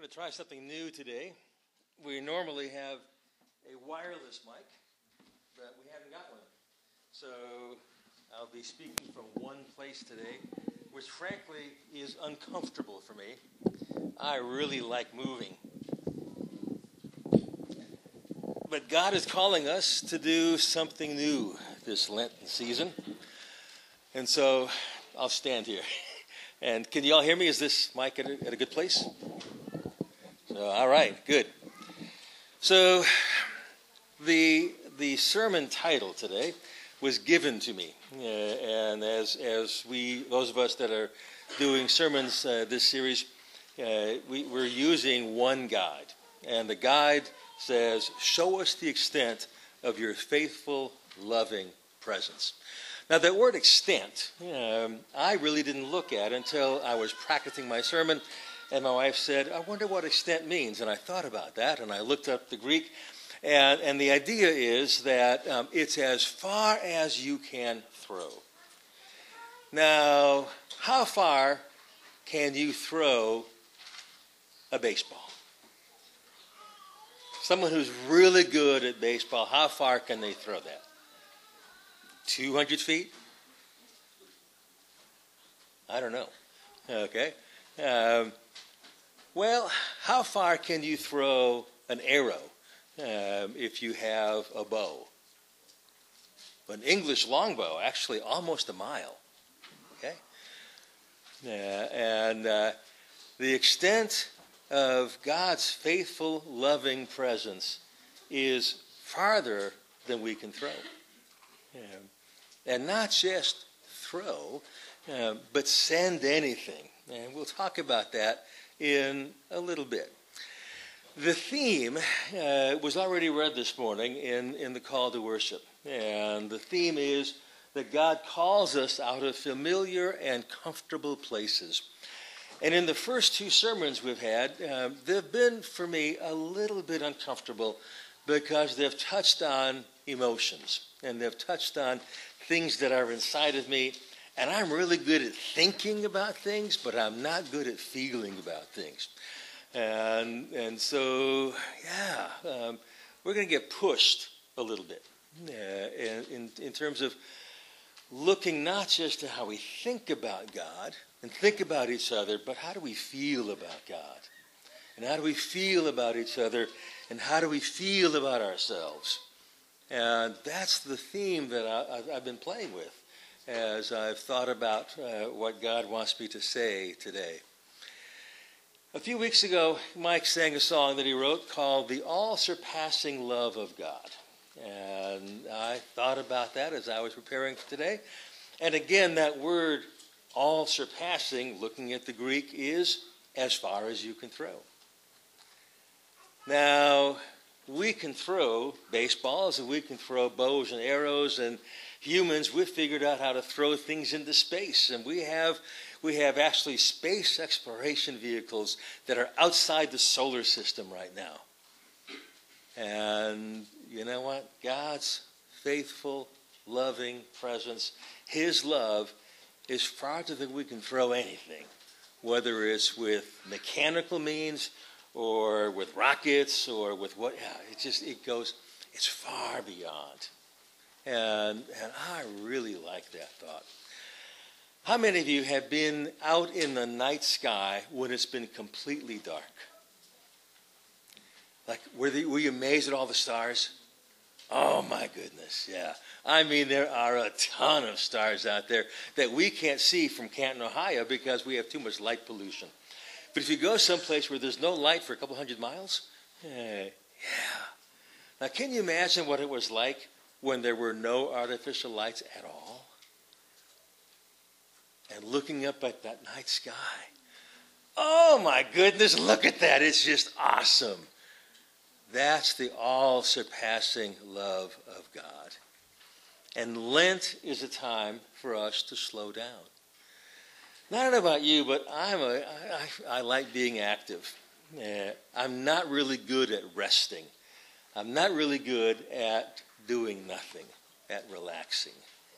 I'm going to try something new today. We normally have a wireless mic, but we haven't got one. So I'll be speaking from one place today, which frankly is uncomfortable for me. I really like moving. But God is calling us to do something new this Lenten season. And so I'll stand here. And can you all hear me? Is this mic at a good place? All right, good. So the sermon title today was given to me. And as those of us that are doing sermons this series, we're using one guide. And the guide says, show us the extent of your faithful, loving presence. Now, that word extent, I really didn't look at until I was practicing my sermon, and my wife said, I wonder what extent means. And I thought about that, and I looked up the Greek, and the idea is that it's as far as you can throw. Now, how far can you throw a baseball? Someone who's really good at baseball, how far can they throw that? 200 feet? I don't know. Okay. Well, how far can you throw an arrow if you have a bow? An English longbow, actually almost a mile. Okay. And the extent of God's faithful, loving presence is farther than we can throw. And not just throw, but send anything. And we'll talk about that in a little bit. The theme was already read this morning in the call to worship. And the theme is that God calls us out of familiar and comfortable places. And in the first two sermons we've had, they've been, for me, a little bit uncomfortable because they've touched on emotions. And they've touched on things that are inside of me. And I'm really good at thinking about things, but I'm not good at feeling about things. And so, we're going to get pushed a little bit in terms of looking not just at how we think about God and think about each other, but how do we feel about God? And how do we feel about each other? And how do we feel about ourselves? And that's the theme that I've been playing with as I've thought about what God wants me to say today. A few weeks ago, Mike sang a song that he wrote called The All-Surpassing Love of God. And I thought about that as I was preparing for today. And again, that word all-surpassing, looking at the Greek, is as far as you can throw. Now, we can throw baseballs and we can throw bows and arrows, and humans, we've figured out how to throw things into space. And we have actually space exploration vehicles that are outside the solar system right now. And you know what? God's faithful, loving presence, His love is farther than we can throw anything, whether it's with mechanical means or with rockets or with what. It's far beyond. And I really like that thought. How many of you have been out in the night sky when it's been completely dark? Like, were you amazed at all the stars? Oh, my goodness, yeah. I mean, there are a ton of stars out there that we can't see from Canton, Ohio, because we have too much light pollution. But if you go someplace where there's no light for a couple hundred miles, yeah. Now, can you imagine what it was like when there were no artificial lights at all? And looking up at that night sky. Oh, my goodness, look at that. It's just awesome. That's the all-surpassing love of God. And Lent is a time for us to slow down. Now, I don't know about you, but I like being active. I'm not really good at resting. I'm not really good at doing nothing, at relaxing.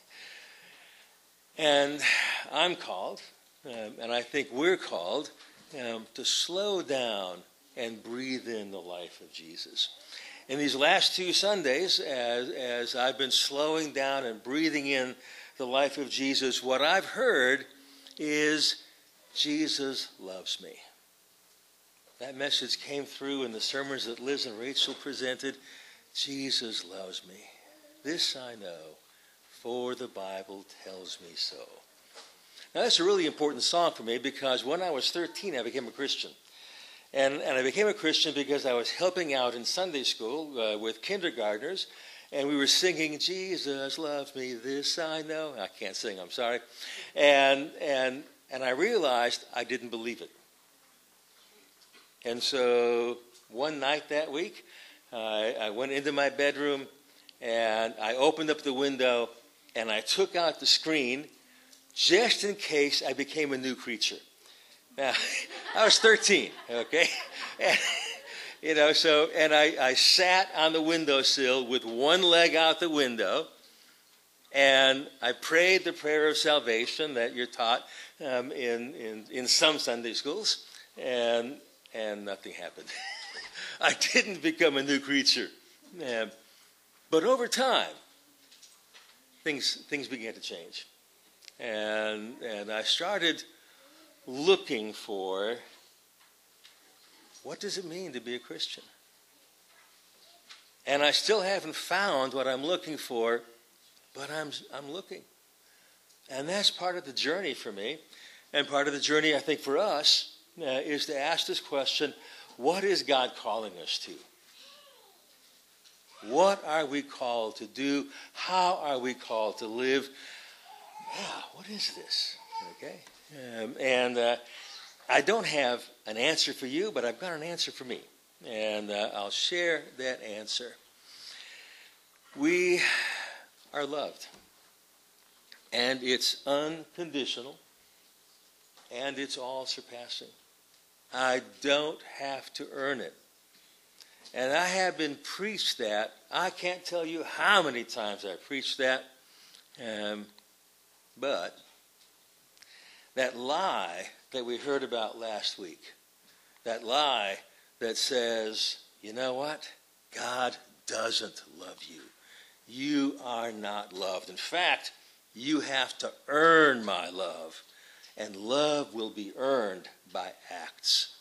And I'm called, and I think we're called, to slow down and breathe in the life of Jesus. In these last 2 Sundays, as I've been slowing down and breathing in the life of Jesus, what I've heard is, Jesus loves me. That message came through in the sermons that Liz and Rachel presented. Jesus loves me. This I know, for the Bible tells me so. Now, that's a really important song for me because when I was 13, I became a Christian. And I became a Christian because I was helping out in Sunday school with kindergartners, and we were singing, Jesus loves me, this I know. I can't sing, I'm sorry. And I realized I didn't believe it. And so one night that week, I went into my bedroom, and I opened up the window, and I took out the screen just in case I became a new creature. Now, I was 13, okay? And, I sat on the windowsill with one leg out the window, and I prayed the prayer of salvation that you're taught in some Sunday schools, and nothing happened. I didn't become a new creature. But over time, things began to change. And I started looking for, what does it mean to be a Christian? And I still haven't found what I'm looking for, but I'm looking. And that's part of the journey for me. And part of the journey, I think, for us is to ask this question, what is God calling us to? What are we called to do? How are we called to live? Yeah, what is this? Okay? I don't have an answer for you, but I've got an answer for me. And I'll share that answer. We are loved. And it's unconditional. And it's all surpassing. I don't have to earn it. And I have been preached that. I can't tell you how many times I've preached that. But that lie that we heard about last week, that lie that says, you know what? God doesn't love you. You are not loved. In fact, you have to earn my love. And love will be earned by acts.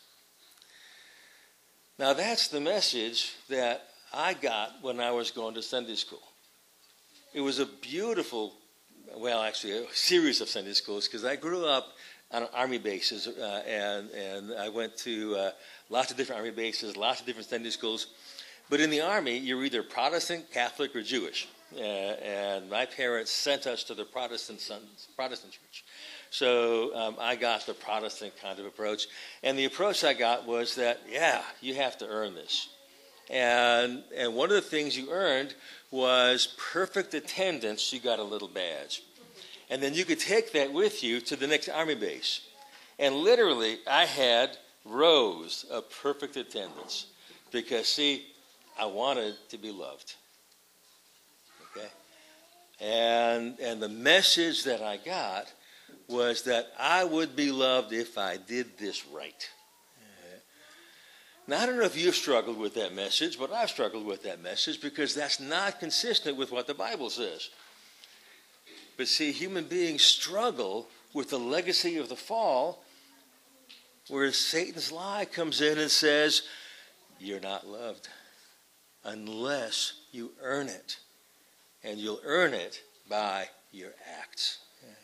Now that's the message that I got when I was going to Sunday school. It was a beautiful, actually a series of Sunday schools, because I grew up on army bases, and I went to lots of different army bases, lots of different Sunday schools. But in the army, you're either Protestant, Catholic, or Jewish. And my parents sent us to the Protestant church. So I got the Protestant kind of approach. And the approach I got was that, you have to earn this. And one of the things you earned was perfect attendance. You got a little badge. And then you could take that with you to the next army base. And literally, I had rows of perfect attendance. Because, see, I wanted to be loved. Okay? And the message that I got was that I would be loved if I did this right. Now, I don't know if you've struggled with that message, but I've struggled with that message because that's not consistent with what the Bible says. But see, human beings struggle with the legacy of the fall, where Satan's lie comes in and says, you're not loved unless you earn it. And you'll earn it by your acts.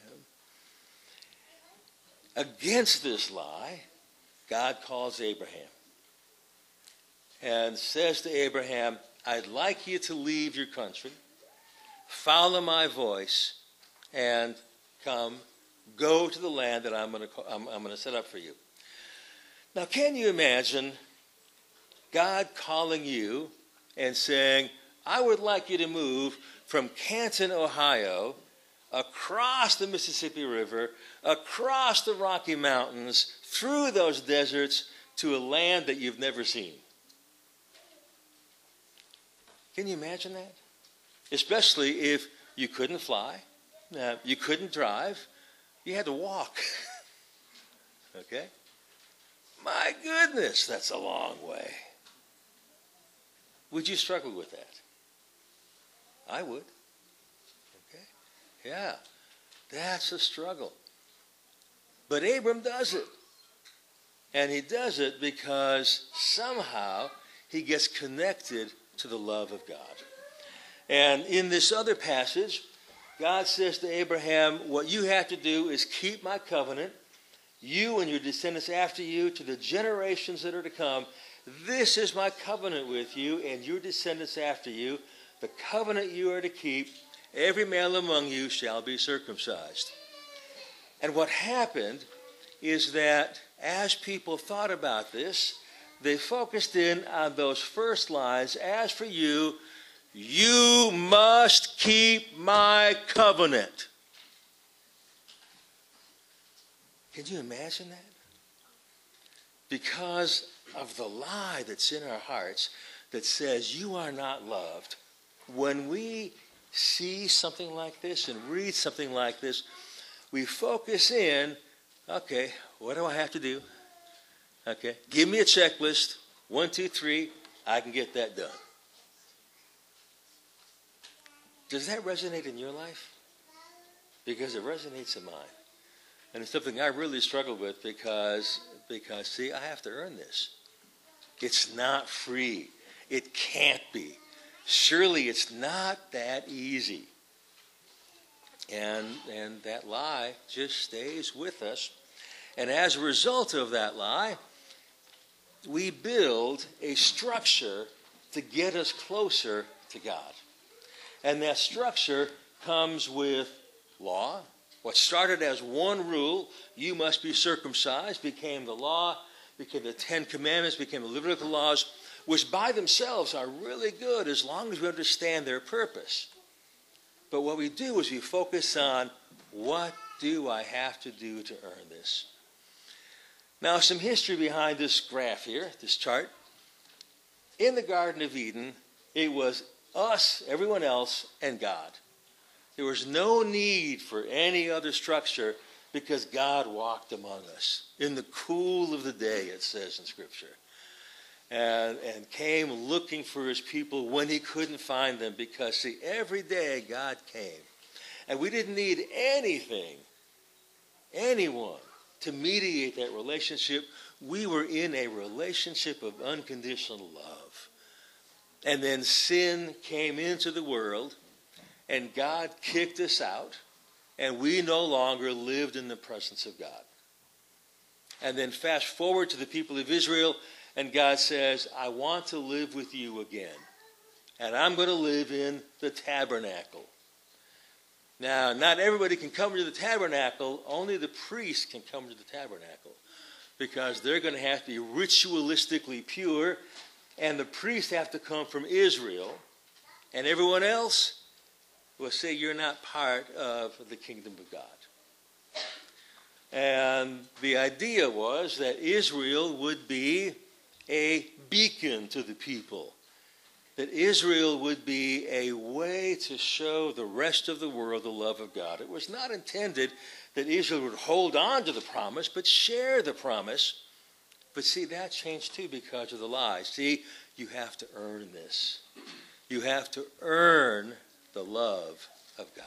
Against this lie, God calls Abraham and says to Abraham, I'd like you to leave your country, follow my voice, and go to the land that I'm going to set up for you. Now, can you imagine God calling you and saying, I would like you to move from Canton, Ohio, across the Mississippi River, across the Rocky Mountains, through those deserts, to a land that you've never seen? Can you imagine that? Especially if you couldn't fly, you couldn't drive, you had to walk. Okay? My goodness, that's a long way. Would you struggle with that? I would. Okay? Yeah, that's a struggle. But Abram does it. And he does it because somehow he gets connected to the love of God. And in this other passage, God says to Abraham, what you have to do is keep my covenant, you and your descendants after you, to the generations that are to come. This is my covenant with you and your descendants after you, the covenant you are to keep. Every male among you shall be circumcised. And what happened is that as people thought about this, they focused in on those first lines. As for you, you must keep my covenant. Can you imagine that? Because of the lie that's in our hearts that says you are not loved. When we see something like this and read something like this, we focus in, okay, what do I have to do? Okay, give me a checklist. 1, 2, 3, I can get that done. Does that resonate in your life? Because it resonates in mine. And it's something I really struggle with because see, I have to earn this. It's not free. It can't be. Surely it's not that easy. And that lie just stays with us. And as a result of that lie, we build a structure to get us closer to God. And that structure comes with law. What started as one rule, you must be circumcised, became the law, became the 10 Commandments, became the Levitical laws, which by themselves are really good as long as we understand their purpose. But what we do is we focus on, what do I have to do to earn this? Now, some history behind this graph here, this chart. In the Garden of Eden, it was us, everyone else, and God. There was no need for any other structure because God walked among us in the cool of the day, it says in Scripture, and came looking for his people when he couldn't find them because, see, every day God came. And we didn't need anyone to mediate that relationship. We were in a relationship of unconditional love. And then sin came into the world, and God kicked us out, and we no longer lived in the presence of God. And then fast forward to the people of Israel, and God says, I want to live with you again. And I'm going to live in the tabernacle. Now, not everybody can come to the tabernacle. Only the priests can come to the tabernacle because they're going to have to be ritualistically pure, and the priests have to come from Israel, and everyone else will say you're not part of the kingdom of God. And the idea was that Israel would be a beacon to the people, that Israel would be a way to show the rest of the world the love of God. It was not intended that Israel would hold on to the promise, but share the promise. But see, that changed too because of the lie. See, you have to earn this. You have to earn the love of God.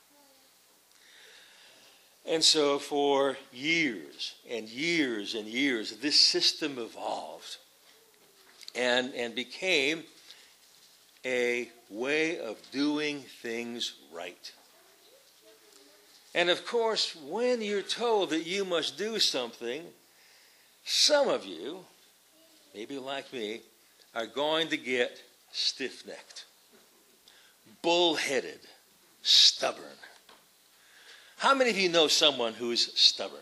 And so for years and years and years, this system evolved and became a way of doing things right. And of course, when you're told that you must do something, some of you, maybe like me, are going to get stiff-necked, bull-headed, stubborn. How many of you know someone who is stubborn?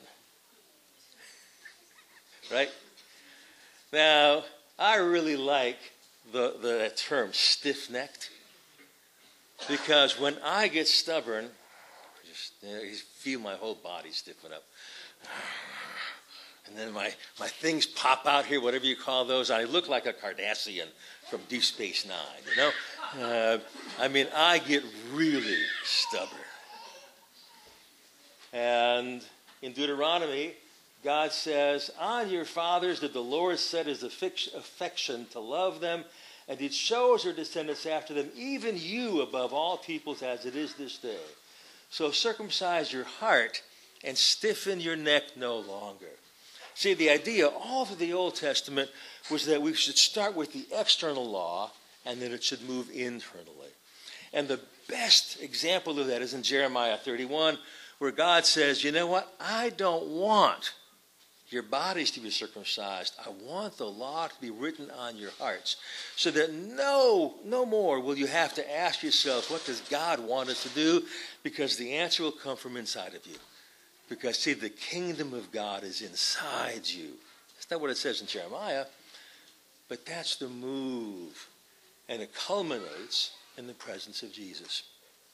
Right? Now, I really like the term stiff-necked because when I get stubborn, you feel my whole body stiffen up. And then my things pop out here, whatever you call those. I look like a Cardassian from Deep Space Nine, you know? I get really stubborn. And in Deuteronomy, God says, on your fathers did the Lord set his affection to love them, and he chose her descendants after them, even you above all peoples as it is this day. So circumcise your heart and stiffen your neck no longer. See, the idea all through the Old Testament was that we should start with the external law and then it should move internally. And the best example of that is in Jeremiah 31, where God says, you know what? I don't want your bodies to be circumcised. I want the law to be written on your hearts, so that no more will you have to ask yourself, what does God want us to do? Because the answer will come from inside of you. Because, see, the kingdom of God is inside you. That's not what it says in Jeremiah, but that's the move. And it culminates in the presence of Jesus.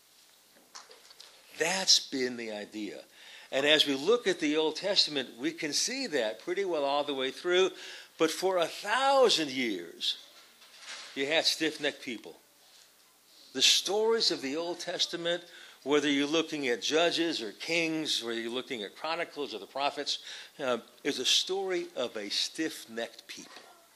That's been the idea. And as we look at the Old Testament, we can see that pretty well all the way through. But for 1,000 years, you had stiff-necked people. The stories of the Old Testament, whether you're looking at Judges or Kings, whether you're looking at Chronicles or the Prophets, is a story of a stiff-necked people.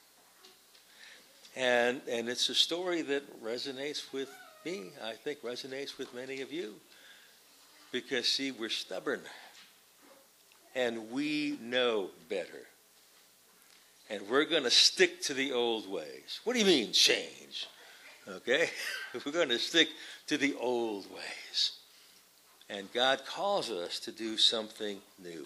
And it's a story that resonates with me, I think resonates with many of you. Because, see, we're stubborn. And we know better. And we're going to stick to the old ways. What do you mean, change? Okay? We're going to stick to the old ways. And God calls us to do something new.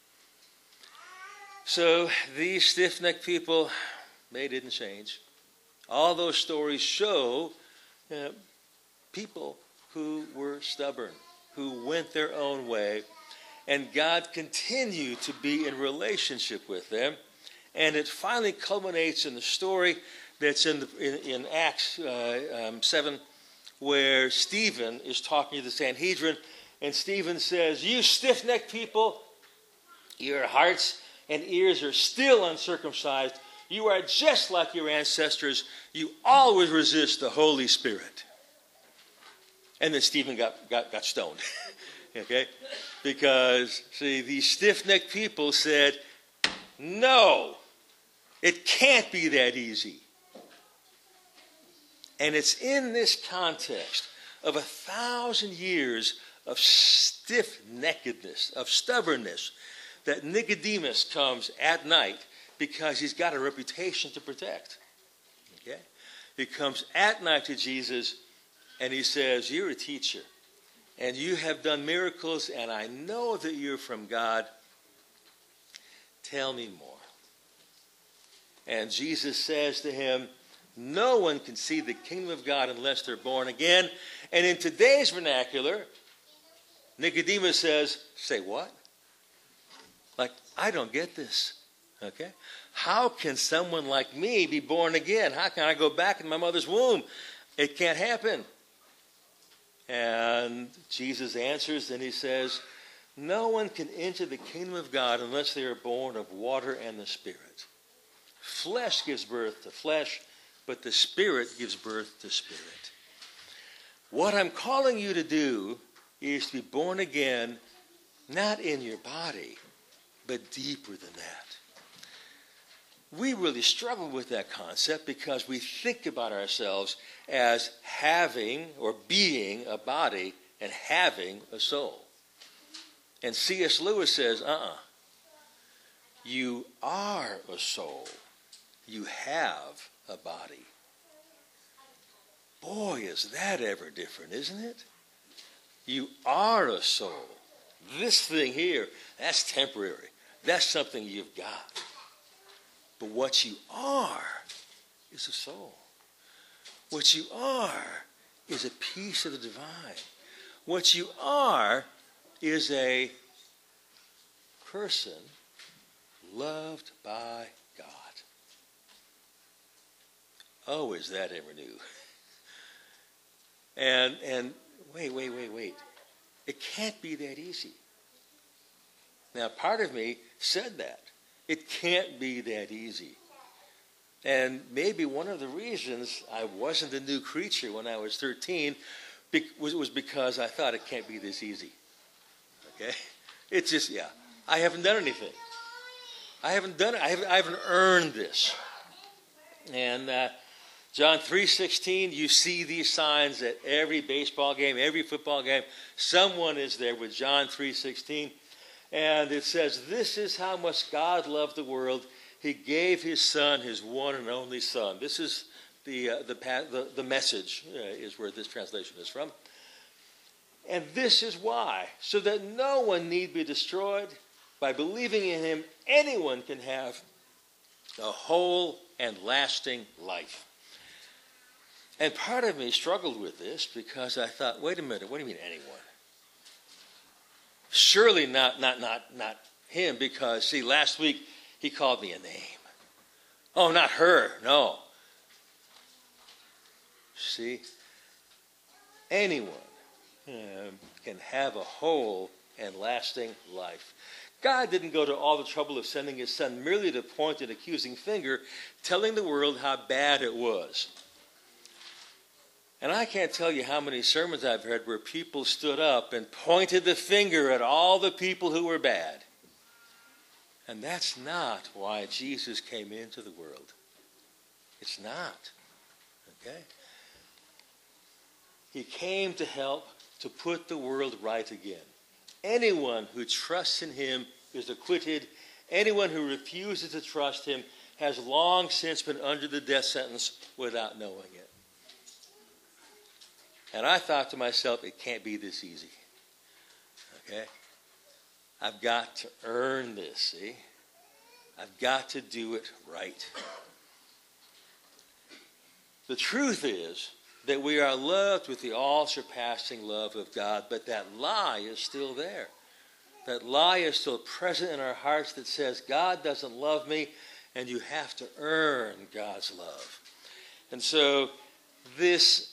So, these stiff-necked people, they didn't change. All those stories show people who were stubborn, who went their own way, and God continued to be in relationship with them. And it finally culminates in the story that's in Acts 7, where Stephen is talking to the Sanhedrin, and Stephen says, you stiff-necked people, your hearts and ears are still uncircumcised. You are just like your ancestors. You always resist the Holy Spirit. And then Stephen got stoned. Okay? Because, see, these stiff-necked people said, no, it can't be that easy. And it's in this context of 1,000 years of stiff-neckedness, of stubbornness, that Nicodemus comes at night because he's got a reputation to protect. Okay? He comes at night to Jesus and he says, you're a teacher and you have done miracles and I know that you're from God. Tell me more. And Jesus says to him, no one can see the kingdom of God unless they're born again. And in today's vernacular, Nicodemus says, say what? Like, I don't get this. Okay? How can someone like me be born again? How can I go back in my mother's womb? It can't happen. And Jesus answers and he says, no one can enter the kingdom of God unless they are born of water and the Spirit. Flesh gives birth to flesh, but the Spirit gives birth to spirit. What I'm calling you to do is to be born again, not in your body, but deeper than that. We really struggle with that concept because we think about ourselves as having or being a body and having a soul. And C.S. Lewis says, you are a soul. You have a body. Boy, is that ever different, isn't it? You are a soul. This thing here, that's temporary. That's something you've got. But what you are is a soul. What you are is a piece of the divine. What you are is a person loved by God. Oh, is that ever new? And wait. It can't be that easy. Now, part of me said that. It can't be that easy. And maybe one of the reasons I wasn't a new creature when I was 13 was because I thought it can't be this easy. Okay? It's just, I haven't done anything. I haven't done it. I haven't earned this. And John 3:16, you see these signs at every baseball game, every football game. Someone is there with John 3:16. And it says, this is how much God loved the world. He gave his son, his one and only son. This is the message is where this translation is from. And this is why, so that no one need be destroyed. By believing in him, anyone can have a whole and lasting life. And part of me struggled with this because I thought, wait a minute, what do you mean anyone? Surely not him, because, see, last week he called me a name. Oh, not her, no. See, anyone can have a whole and lasting life. God didn't go to all the trouble of sending his son merely to point an accusing finger, telling the world how bad it was. And I can't tell you how many sermons I've heard where people stood up and pointed the finger at all the people who were bad. And that's not why Jesus came into the world. It's not. Okay? He came to help to put the world right again. Anyone who trusts in him is acquitted. Anyone who refuses to trust him has long since been under the death sentence without knowing it. And I thought to myself, it can't be this easy. Okay? I've got to earn this, see? I've got to do it right. The truth is that we are loved with the all-surpassing love of God, but that lie is still there. That lie is still present in our hearts that says, God doesn't love me, and you have to earn God's love. And so this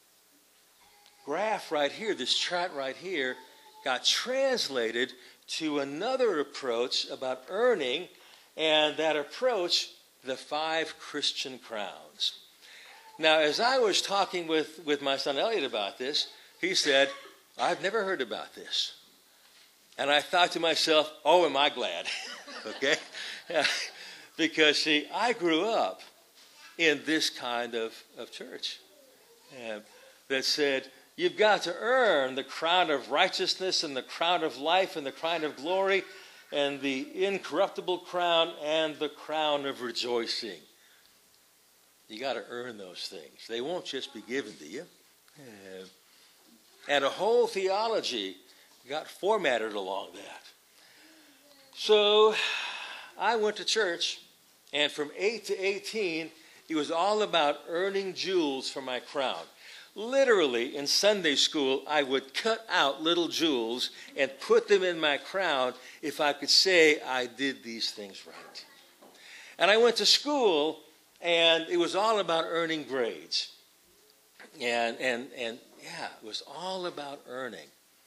graph right here, this chart right here, got translated to another approach about earning, and that approach, the 5 Christian crowns. Now, as I was talking with my son Elliot about this, he said, I've never heard about this. And I thought to myself, oh, am I glad? Okay? Because, see, I grew up in this kind of church that said, you've got to earn the crown of righteousness and the crown of life and the crown of glory and the incorruptible crown and the crown of rejoicing. You got to earn those things. They won't just be given to you. And a whole theology got formatted along that. So I went to church, and from 8 to 18, it was all about earning jewels for my crown. Literally, in Sunday school, I would cut out little jewels and put them in my crown if I could say I did these things right. And I went to school, and it was all about earning grades. And yeah, it was all about earning.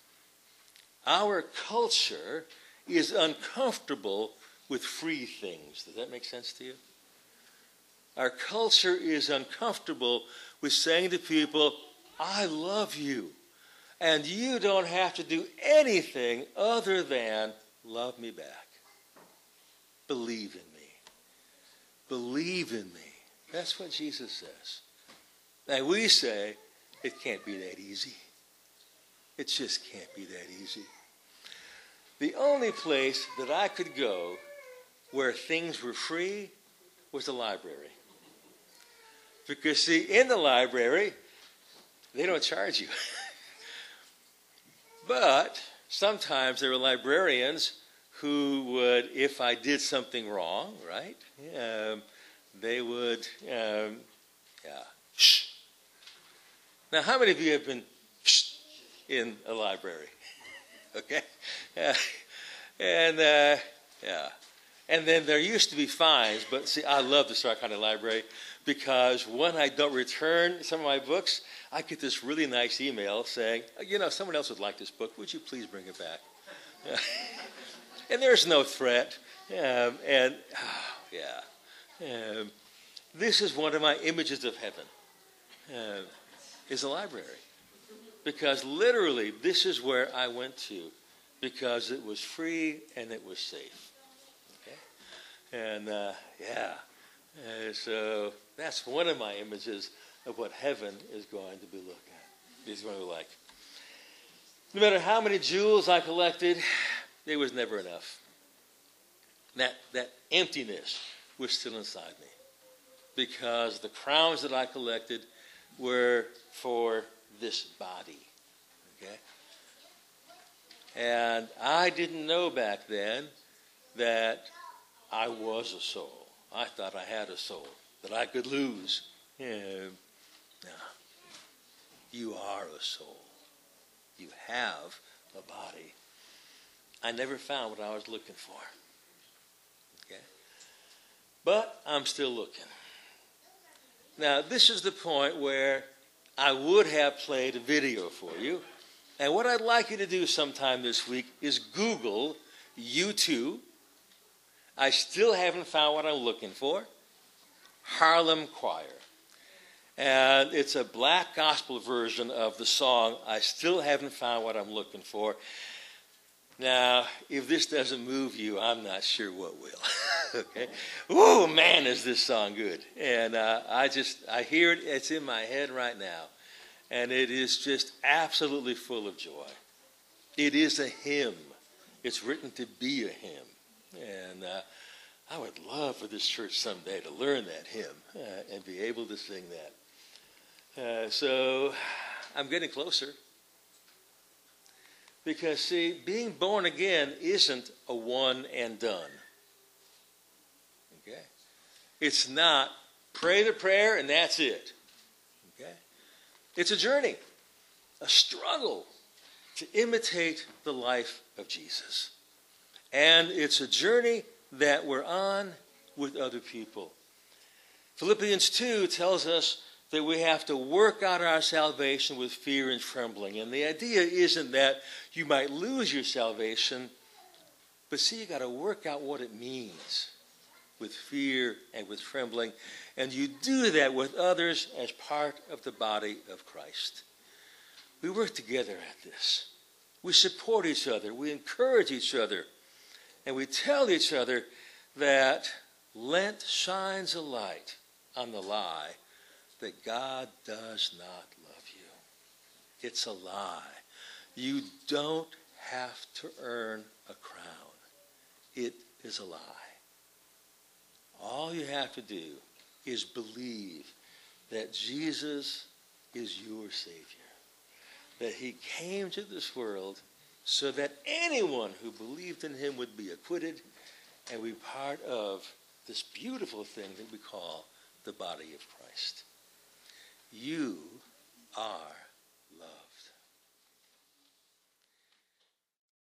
Our culture is uncomfortable with free things. Does that make sense to you? Our culture is uncomfortable with saying to people, I love you, and you don't have to do anything other than love me back. Believe in me. Believe in me. That's what Jesus says. And we say, it can't be that easy. It just can't be that easy. The only place that I could go where things were free was the library. Because, see, in the library, they don't charge you. But sometimes there were librarians who would, if I did something wrong, right, they would, shh. Now, how many of you have been shh in a library? Okay? And then there used to be fines, but see, I love the Stark County Library because when I don't return some of my books, I get this really nice email saying, someone else would like this book. Would you please bring it back? And there's no threat. This is one of my images of heaven, is a library. Because literally, this is where I went to because it was free and it was safe. Okay? And so that's one of my images of what heaven is going to be is going to be like. No matter how many jewels I collected, there was never enough. That emptiness was still inside me, because the crowns that I collected were for this body. Okay? And I didn't know back then that I was a soul. I thought I had a soul that I could lose. No. You are a soul. You have a body. I never found what I was looking for. Okay? But I'm still looking. Now, this is the point where I would have played a video for you. And what I'd like you to do sometime this week is Google U2. I still haven't found what I'm looking for. Harlem Choir. And it's a black gospel version of the song, I Still Haven't Found What I'm Looking For. Now, if this doesn't move you, I'm not sure what will. Okay? Oh, man, is this song good. And I hear it, it's in my head right now. And it is just absolutely full of joy. It is a hymn. It's written to be a hymn. And I would love for this church someday to learn that hymn and be able to sing that. So I'm getting closer. Because, see, being born again isn't a one and done. Okay? It's not pray the prayer and that's it. Okay? It's a journey, a struggle to imitate the life of Jesus. And it's a journey that we're on with other people. Philippians 2 tells us that we have to work out our salvation with fear and trembling. And the idea isn't that you might lose your salvation, but see, you got to work out what it means with fear and with trembling. And you do that with others as part of the body of Christ. We work together at this. We support each other. We encourage each other. And we tell each other that Lent shines a light on the lie that God does not love you. It's a lie. You don't have to earn a crown. It is a lie. All you have to do is believe that Jesus is your Savior, that he came to this world so that anyone who believed in him would be acquitted and be part of this beautiful thing that we call the body of Christ. You are